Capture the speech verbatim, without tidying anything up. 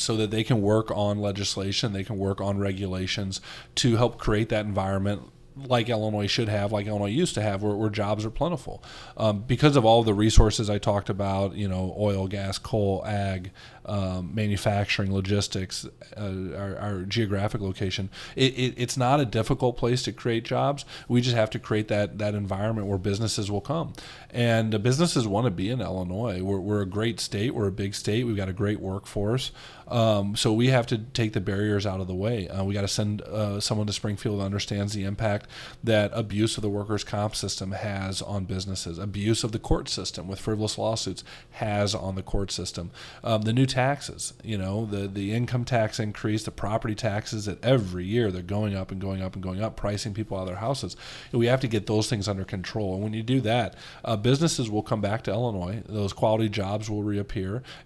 so that they can work on legislation, they can work on regulations to help create that environment like Illinois should have, like Illinois used to have, where, where jobs are plentiful. Um, because of all the resources I talked about, you know, oil, gas, coal, ag, um, manufacturing, logistics, uh, our, our geographic location, it, it, it's not a difficult place to create jobs. We just have to create that that environment where businesses will come. And the businesses want to be in Illinois. We're, we're a great state. We're a big state. We've got a great workforce. Um, so we have to take the barriers out of the way. Uh, we got to send uh, someone to Springfield who understands the impact that abuse of the workers' comp system has on businesses, abuse of the court system with frivolous lawsuits has on the court system. Um, the new taxes, you know, the, the income tax increase, the property taxes that every year they're going up and going up and going up, pricing people out of their houses. We have to get those things under control. And when you do that, uh, businesses will come back to Illinois. Those quality jobs will reappear.